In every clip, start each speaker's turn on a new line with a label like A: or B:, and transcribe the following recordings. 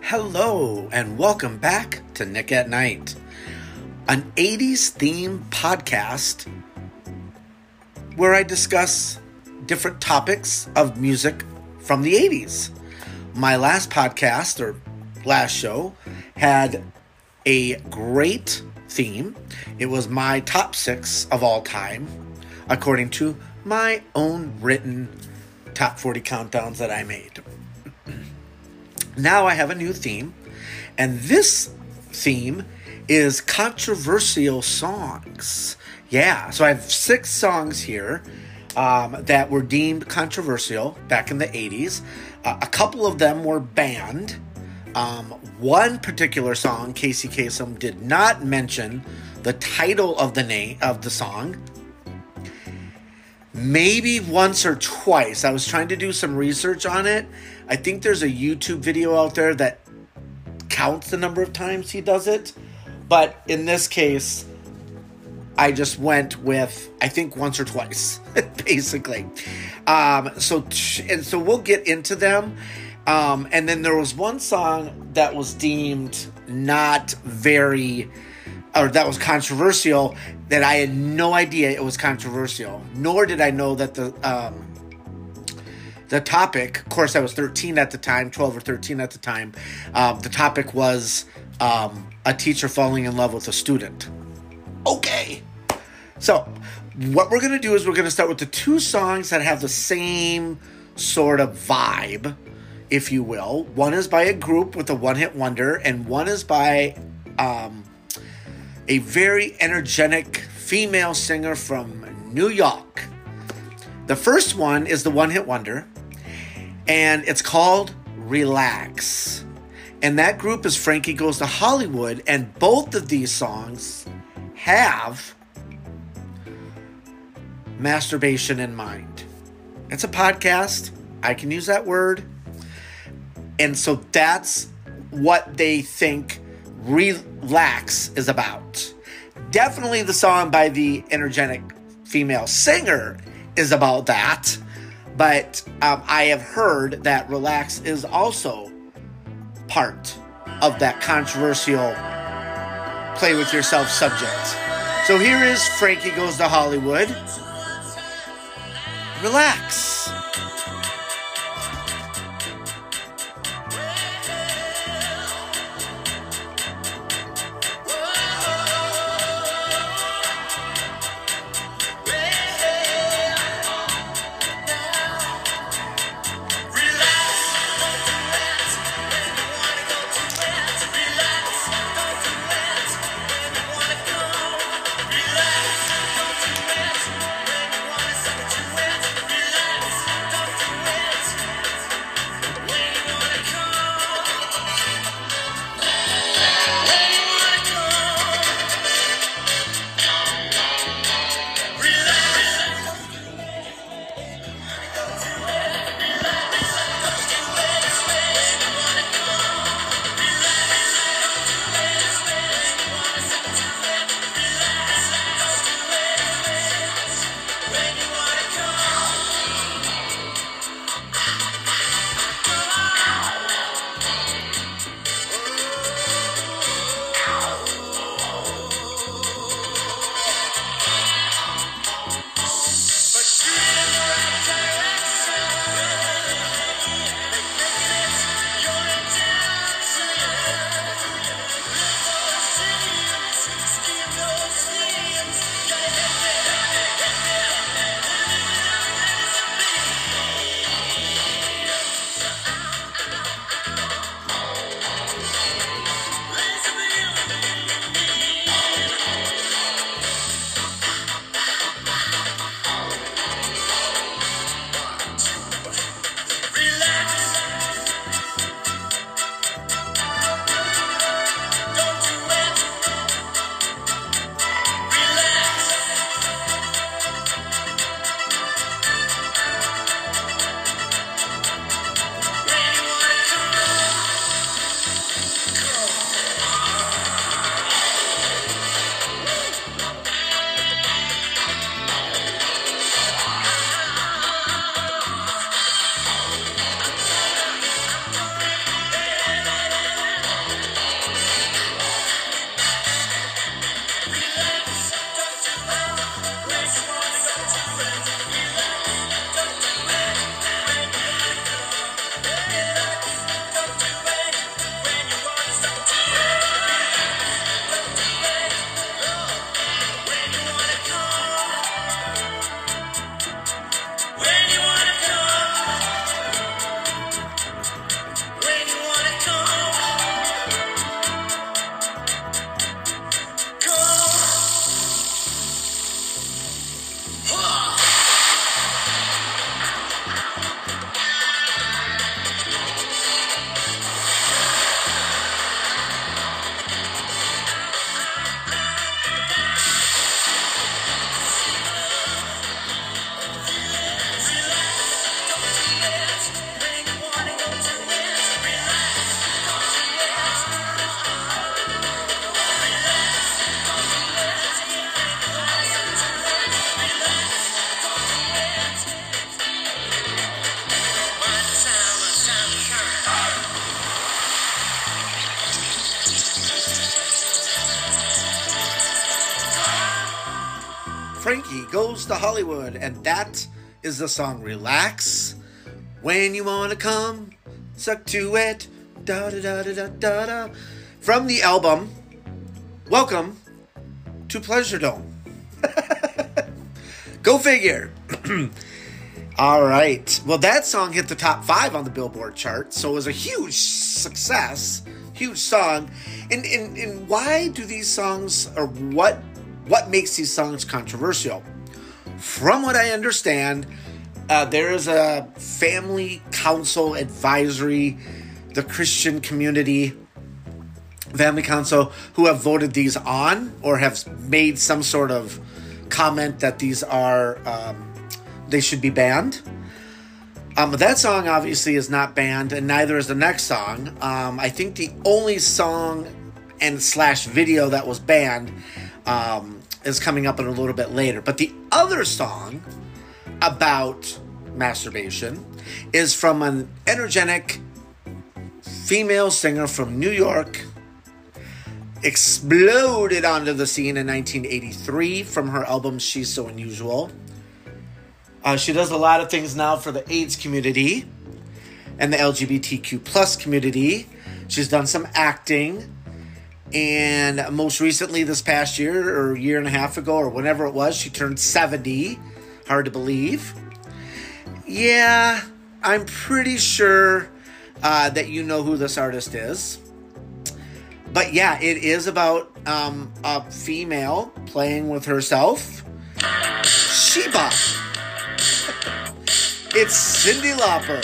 A: Hello, and welcome back to Nick at Night, an 80s theme podcast where I discuss different topics of music from the 80s. My last podcast, or last show, had a great theme. It was my top 6 of all time, according to my own written top 40 countdowns that I made. Now I have a new theme, and this theme is controversial songs. Yeah, so I have 6 songs here that were deemed controversial back in the 80s. A couple of them were banned. One particular song, Casey Kasem, did not mention the title of the song. Maybe once or twice. I was trying to do some research on it. I think there's a YouTube video out there that counts the number of times he does it. But in this case, I just went with, I think, once or twice, basically. So we'll get into them. And then there was one song that was deemed not very, or that was controversial, that I had no idea it was controversial. Nor did I know that the topic, of course I was 13 at the time, 12 or 13 at the time, the topic was a teacher falling in love with a student. Okay. So what we're going to do is we're going to start with the 2 songs that have the same sort of vibe, if you will. One is by a group with a one-hit wonder, and one is by a very energetic female singer from New York. The first one is the one-hit wonder, and it's called Relax. And that group is Frankie Goes to Hollywood, and both of these songs have masturbation in mind. It's a podcast. I can use that word. And so that's what they think Relax is about. Definitely the song by the energetic female singer is about that. But I have heard that Relax is also part of that controversial play with yourself subject. So here is Frankie Goes to Hollywood. Relax. Ricky Goes to Hollywood, and that is the song Relax. When you wanna come, suck to it, da da da da da da da. From the album, Welcome to Pleasure Dome. Go figure. All right. Well, that song hit the top 5 on the Billboard chart, so it was a huge success, huge song. And why do these songs, or what makes these songs controversial? From what I understand, there is a family council advisory, the Christian community family council, who have voted these on or have made some sort of comment that these are they should be banned. That song obviously is not banned, and neither is the next song. I think the only song and / video that was banned is coming up a little bit later. But the other song about masturbation is from an energetic female singer from New York, exploded onto the scene in 1983 from her album She's So Unusual. She does a lot of things now for the AIDS community and the LGBTQ plus community. She's done some acting, and most recently this past year, or a year and a half ago, or whenever it was, she turned 70. Hard to believe. Yeah, I'm pretty sure that you know who this artist is. But yeah, it is about a female playing with herself. Sheba. It's Cyndi Lauper.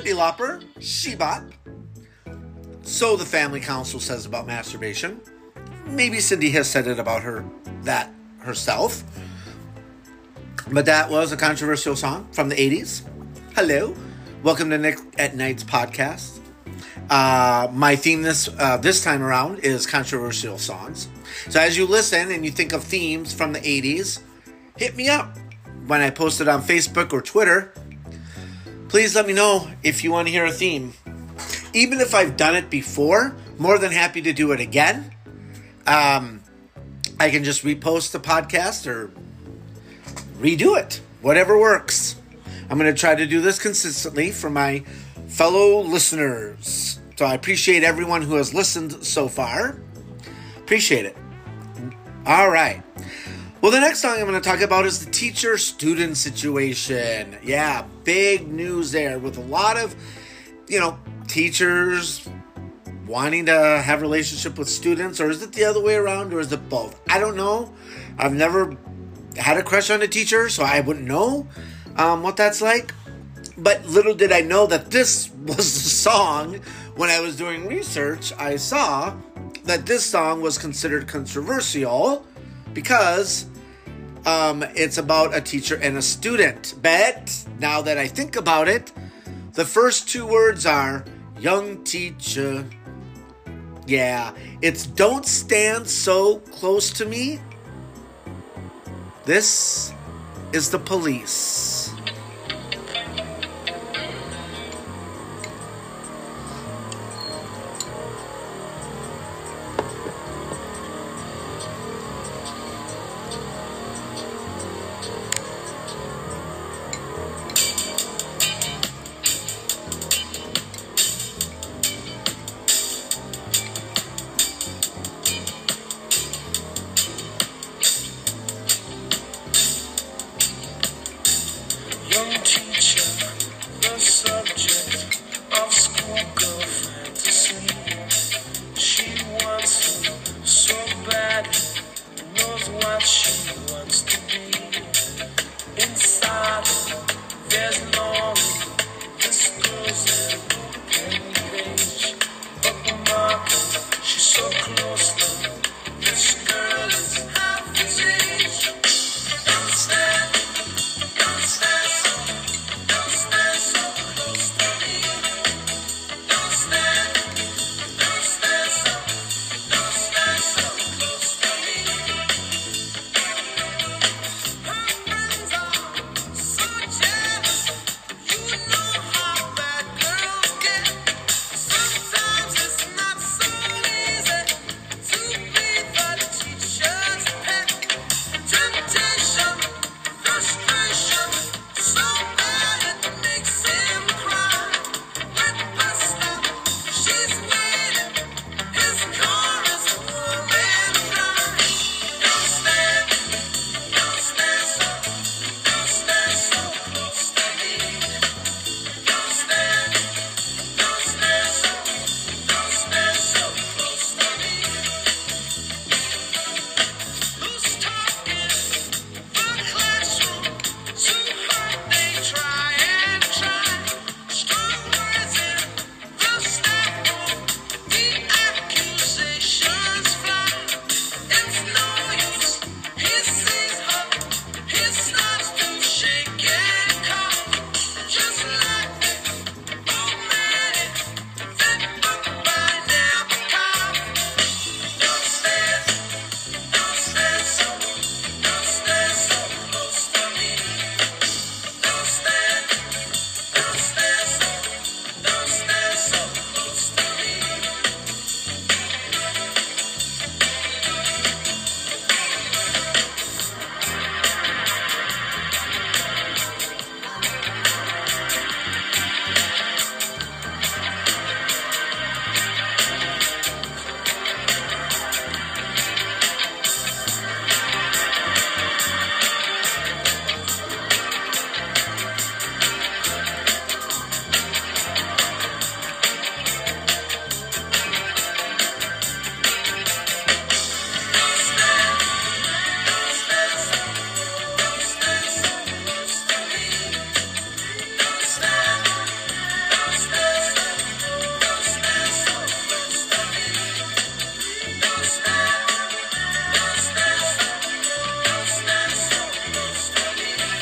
A: Cyndi Lauper, She-Bop. So the family council says about masturbation. Maybe Cyndi has said it about that herself. But that was a controversial song from the 80s. Hello. Welcome to Nick at Night's podcast. My theme this time around is controversial songs. So as you listen and you think of themes from the 80s, hit me up when I post it on Facebook or Twitter. Please let me know if you want to hear a theme. Even if I've done it before, more than happy to do it again. I can just repost the podcast or redo it. Whatever works. I'm going to try to do this consistently for my fellow listeners. So I appreciate everyone who has listened so far. Appreciate it. All right. Well, the next song I'm going to talk about is the teacher-student situation. Yeah, big news there with a lot of, teachers wanting to have a relationship with students. Or is it the other way around, or is it both? I don't know. I've never had a crush on a teacher, so I wouldn't know what that's like. But little did I know that this was the song. When I was doing research, I saw that this song was considered controversial because it's about a teacher and a student. But now that I think about it, the first two words are young teacher. Yeah, it's don't stand so close to me. This is the Police.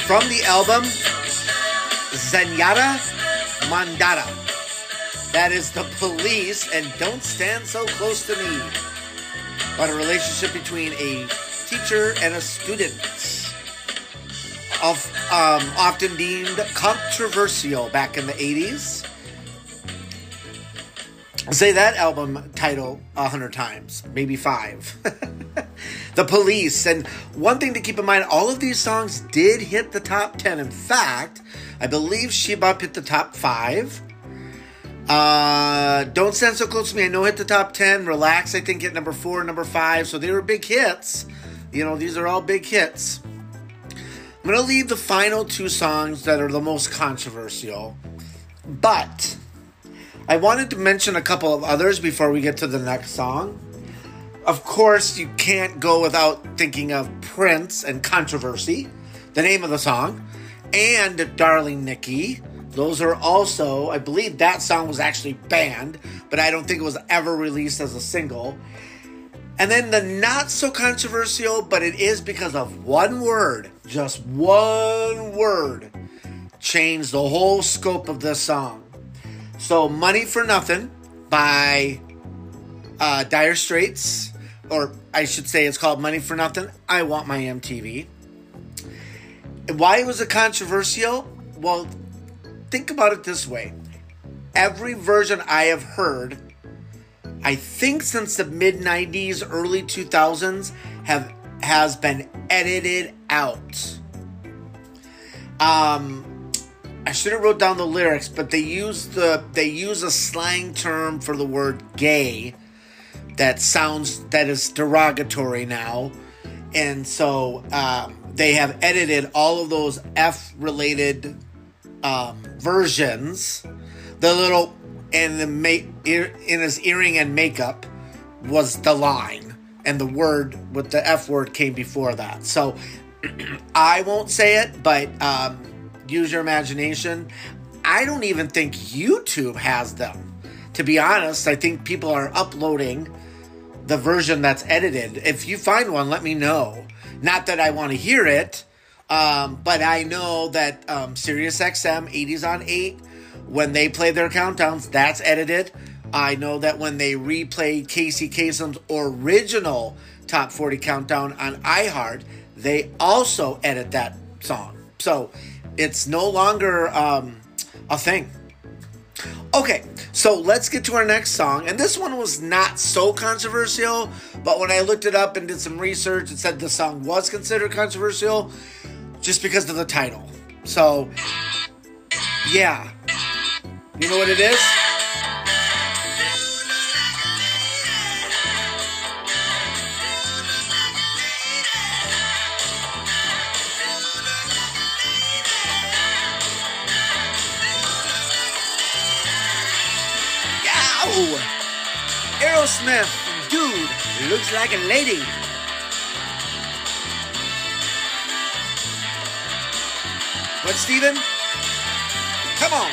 A: from the album Zenyatta Mondatta. That is The Police and Don't Stand So Close to Me. About a relationship between a teacher and a student. Often deemed controversial back in the 80s. I'll say that album title 100 times, maybe 5. The Police. And one thing to keep in mind, all of these songs did hit the top 10. In fact, I believe She Bop hit the top 5. Don't Stand So Close to Me, I know hit the top 10. Relax, I think, hit number 4, number 5. So they were big hits. You know, these are all big hits. I'm going to leave the final 2 songs that are the most controversial. But I wanted to mention a couple of others before we get to the next song. Of course, you can't go without thinking of Prince and Controversy, the name of the song, and Darling Nikki. Those are also, I believe that song was actually banned, but I don't think it was ever released as a single. And then the not so controversial, but it is because of one word, just one word, changed the whole scope of this song. So Money for Nothing by Dire Straits, or I should say it's called Money for Nothing, I Want My MTV. And why was it controversial? Well, think about it this way. Every version I have heard, I think since the mid-90s, early 2000s, has been edited out. I should have wrote down the lyrics, but they use a slang term for the word gay that is derogatory now. And so they have edited all of those F-related versions. The little and in his earring and makeup was the line, and the word with the F word came before that. So I won't say it, but use your imagination. I don't even think YouTube has them. To be honest, I think people are uploading the version that's edited. If you find one, let me know. Not that I want to hear it, but I know that SiriusXM 80s on 8, when they play their countdowns, that's edited. I know that when they replay Casey Kasem's original Top 40 Countdown on iHeart, they also edit that song. So it's no longer a thing. Okay, so let's get to our next song. And this one was not so controversial, but when I looked it up and did some research, it said the song was considered controversial just because of the title. So, yeah. You know what it is? Yow! Aerosmith, Dude, Looks Like a Lady. What, Steven? Come on.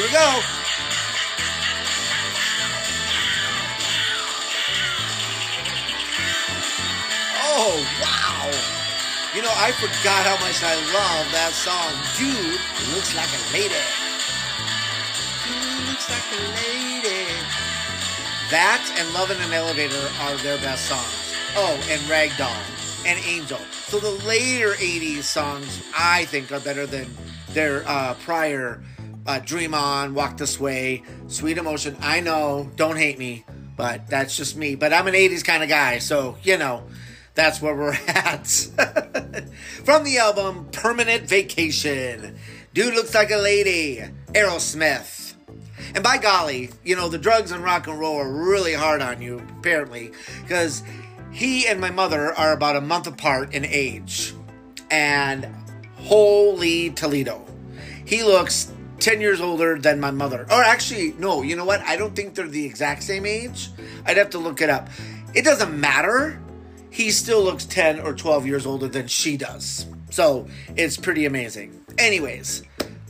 A: we go. Oh, wow. You know, I forgot how much I love that song. Dude looks like a lady. Dude looks like a lady. That and Love in an Elevator are their best songs. Oh, and Ragdoll and Angel. So the later 80s songs, I think, are better than their prior Dream On, Walk This Way, Sweet Emotion. I know, don't hate me, but that's just me. But I'm an 80s kind of guy, so, you know, that's where we're at. From the album Permanent Vacation, Dude Looks Like a Lady, Aerosmith. And by golly, you know, the drugs and rock and roll are really hard on you, apparently, because he and my mother are about a month apart in age. And holy Toledo. He looks 10 years older than my mother. Or actually, no, you know what? I don't think they're the exact same age. I'd have to look it up. It doesn't matter. He still looks 10 or 12 years older than she does. So it's pretty amazing. Anyways,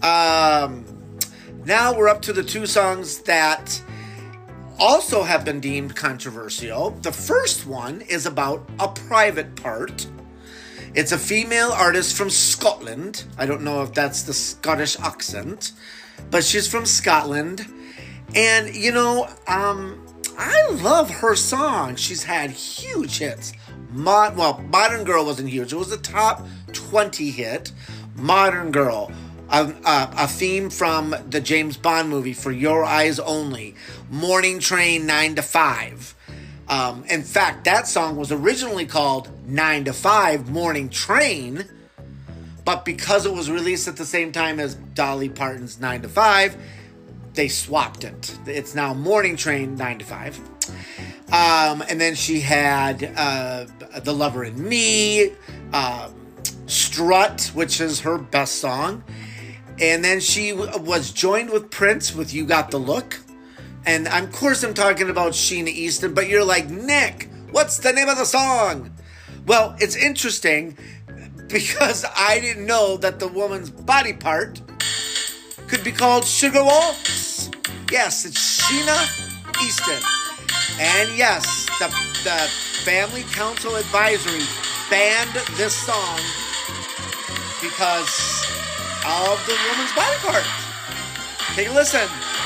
A: now we're up to the two songs that also have been deemed controversial. The first one is about a private part. It's a female artist from Scotland. I don't know if that's the Scottish accent, but she's from Scotland. And, you know, I love her song. She's had huge hits. Modern Girl wasn't huge. It was a top 20 hit. Modern Girl. A theme from the James Bond movie, For Your Eyes Only. Morning Train, 9 to 5. In fact, that song was originally called 9 to 5 Morning Train, but because it was released at the same time as Dolly Parton's 9 to 5, they swapped it. It's now Morning Train, 9 to 5. And then she had The Lover in Me, Strut, which is her best song. And then she was joined with Prince with You Got the Look. And of course I'm talking about Sheena Easton, but you're like, Nick, what's the name of the song? Well, it's interesting because I didn't know that the woman's body part could be called Sugar Waltz. Yes, it's Sheena Easton. And yes, the Family Council Advisory banned this song because of the woman's body part. Take a listen.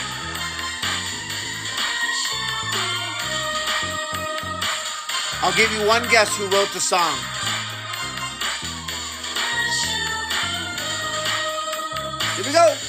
A: I'll give you one guess who wrote the song. Here we go.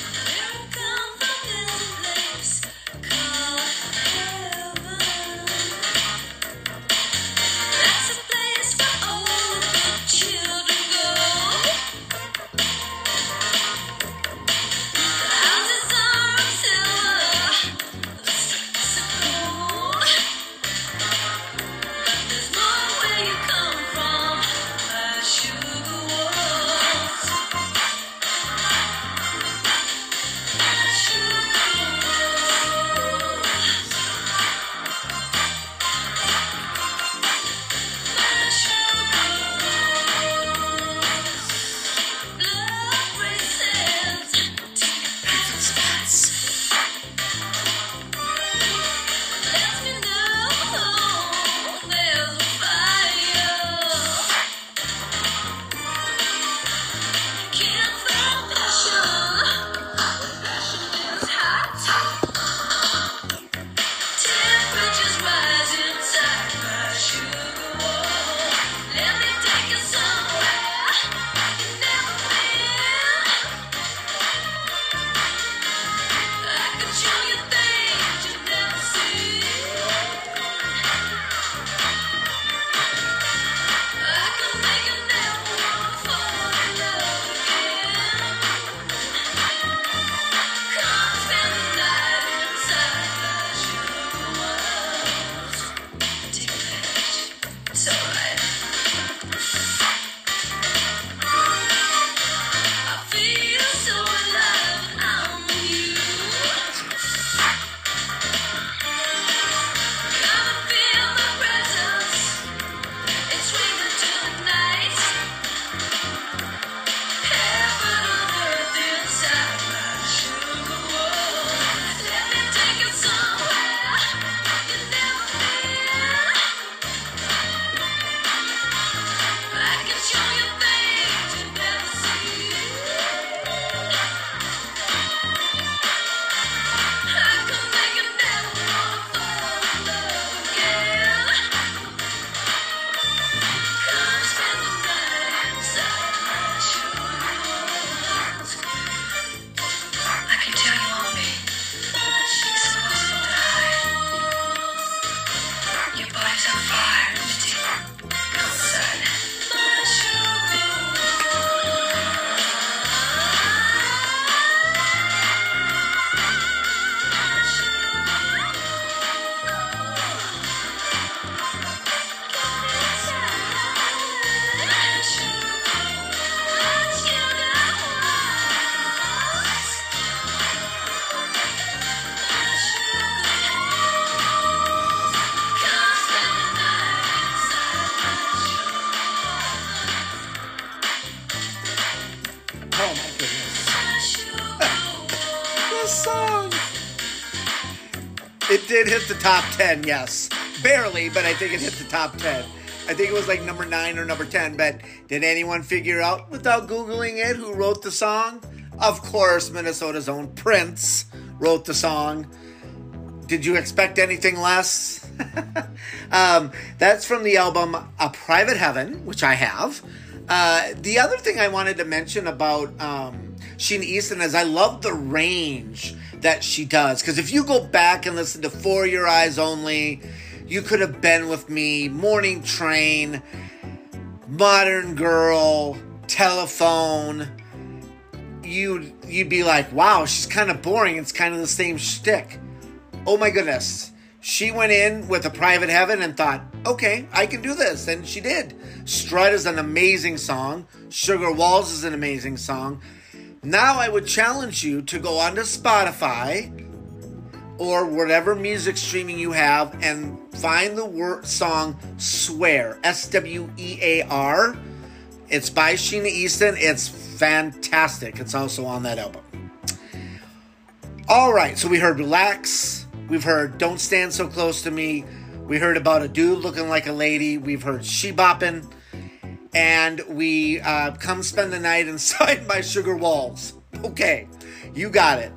A: It did hit the top 10, yes. Barely, but I think it hit the top 10. I think it was like number 9 or number 10. But did anyone figure out, without Googling it, who wrote the song? Of course, Minnesota's own Prince wrote the song. Did you expect anything less? That's from the album A Private Heaven, which I have. The other thing I wanted to mention about Sheena Easton is I love the range that she does. Because if you go back and listen to For Your Eyes Only, You Could Have Been With Me, Morning Train, Modern Girl, Telephone, you'd be like, wow, she's kind of boring. It's kind of the same shtick. Oh my goodness. She went in with A Private Heaven and thought, okay, I can do this. And she did. Strut is an amazing song. Sugar Walls is an amazing song. Now I would challenge you to go onto Spotify or whatever music streaming you have and find the song Swear, S-W-E-A-R. It's by Sheena Easton. It's fantastic. It's also on that album. All right, so we heard Relax. We've heard Don't Stand So Close to Me. We heard about a dude looking like a lady. We've heard She Boppin'. And we Come Spend the Night Inside My Sugar Walls. Okay, you got it.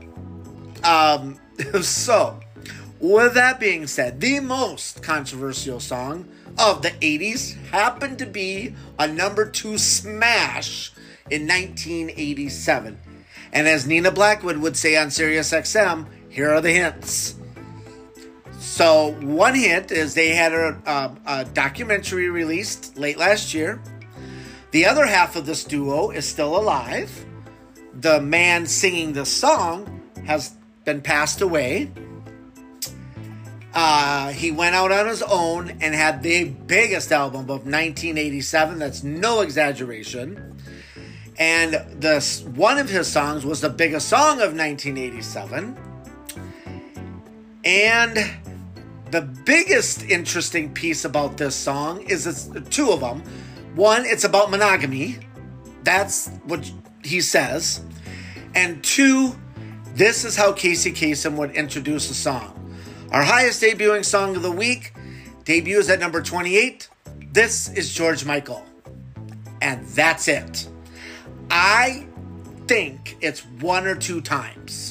A: So, with that being said, the most controversial song of the 80s happened to be a number 2 smash in 1987. And as Nina Blackwood would say on Sirius XM, here are the hints. So, one hint is they had a documentary released late last year. The other half of this duo is still alive. The man singing the song has been passed away. He went out on his own and had the biggest album of 1987. That's no exaggeration. And one of his songs was the biggest song of 1987. And the biggest interesting piece about this song is it's two of them. One, it's about monogamy. That's what he says. And two, this is how Casey Kasem would introduce a song. Our highest debuting song of the week debuts at number 28. This is George Michael. And that's it. I think it's 1 or 2 times.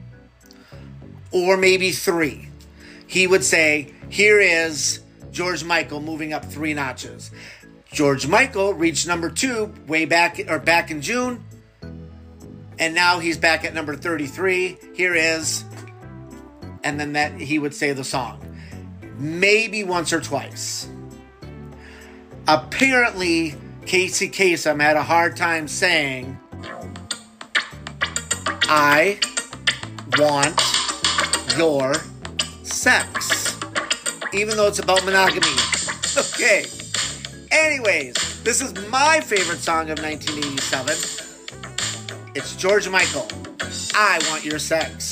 A: Or maybe 3. He would say, here is George Michael moving up 3 notches. George Michael reached number 2 back in June. And now he's back at number 33. Here is, and then that he would say the song. Maybe once or twice. Apparently, Casey Kasem had a hard time saying, I want your sex. Even though it's about monogamy. Okay. Anyways, this is my favorite song of 1987. It's George Michael, I Want Your Sex.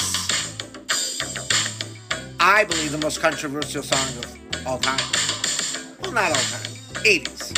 A: I believe the most controversial song of all time. Well, not all time. 80s.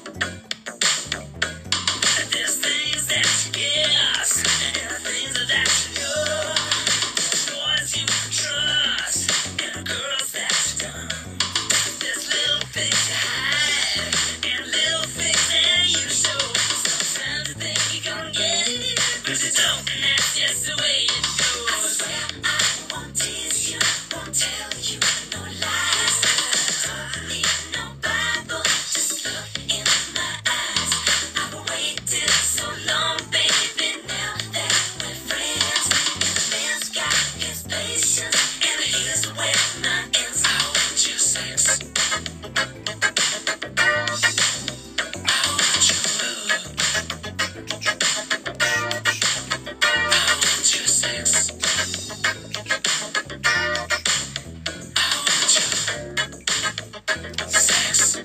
B: There's things that you guess, and things that you know. Boys you can trust, and girls that you don't. There's little things you hide, and little things that you show. Sometimes you think you're gonna get it, but you don't, and that's just the way it goes. I swear I won't tease you, won't tell you no lies. Don't need no Bible, just look in my eyes. I've waited so long, baby, now that we're friends. And a man's got his patience, and here's where mine ends. I want your sex. I want your love. I want your sex. I want your sex.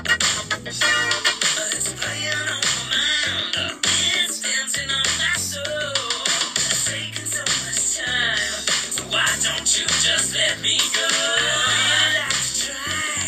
B: It's playing on my mind. It's dancing on my soul. It's taking so much time. So why don't you just let me go? I like to try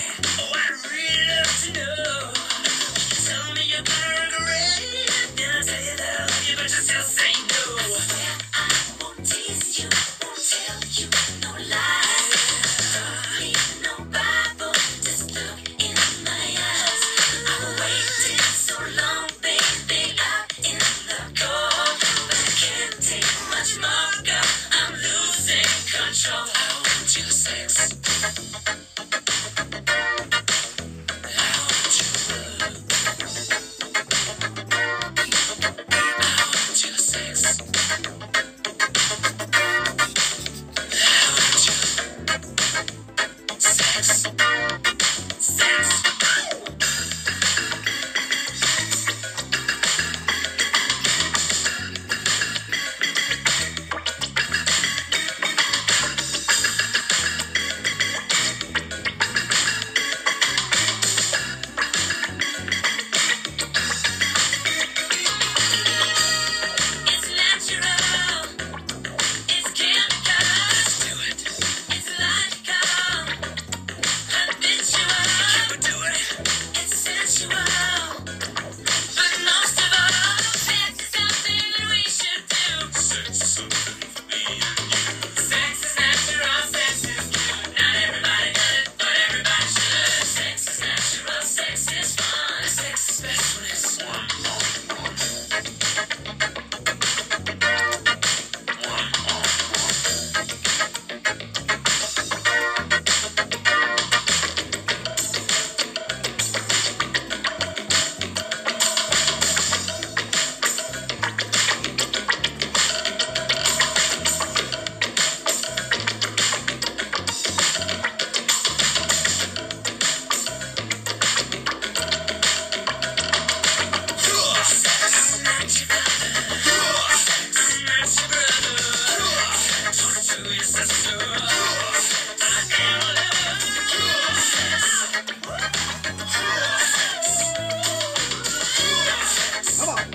B: Sex. It's natural. It's chemical. Do it. It's logical. Habitual. You would do it. It's sensual. But most of all, sex is something that we should do. Sex is something for me and you. Sex is natural. Sex is good. Not everybody does it, but everybody should. Sex is natural. Sex is fun. Sex is best when it's one on one.
A: Come on.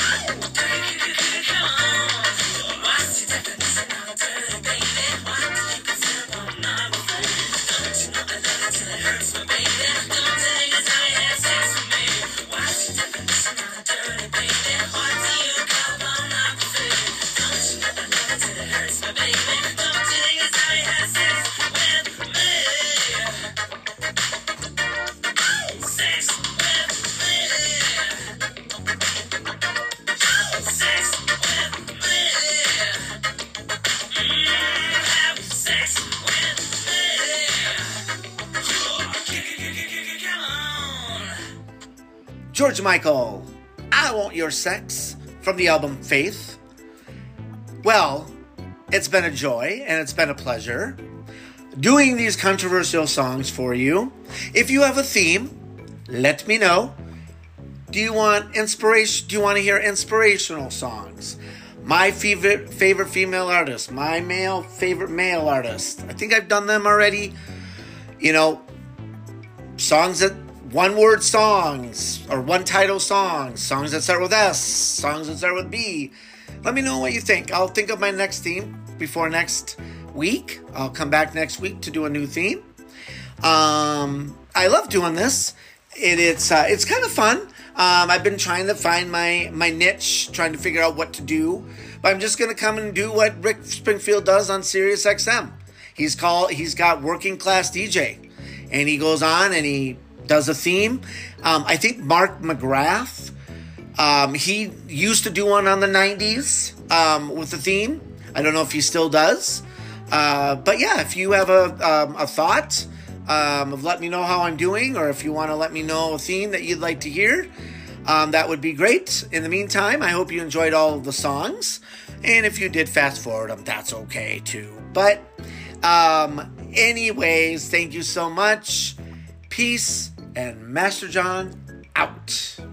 B: Sex with me. Sex with me. Have sex with me. Come on.
A: George Michael, I Want Your Sex, from the album Faith. Well, it's been a joy and it's been a pleasure doing these controversial songs for you. If you have a theme, let me know. Do you want inspiration? Do you want to hear inspirational songs? My favorite female artist, my favorite male artist. I think I've done them already. You know, songs that one-word songs or one-title songs, songs that start with S, songs that start with B. Let me know what you think. I'll think of my next theme before next week. I'll come back next week to do a new theme. I love doing this. It's kind of fun. I've been trying to find my niche, trying to figure out what to do. But I'm just going to come and do what Rick Springfield does on Sirius XM. He's got Working Class DJ. And he goes on and he does a theme. I think Mark McGrath, he used to do one on the 90s with the theme. I don't know if he still does. But yeah, if you have a thought of let me know how I'm doing, or if you want to let me know a theme that you'd like to hear, that would be great. In the meantime, I hope you enjoyed all of the songs. And if you did fast forward them, that's okay too. But anyways, thank you so much. Peace, and Master John out.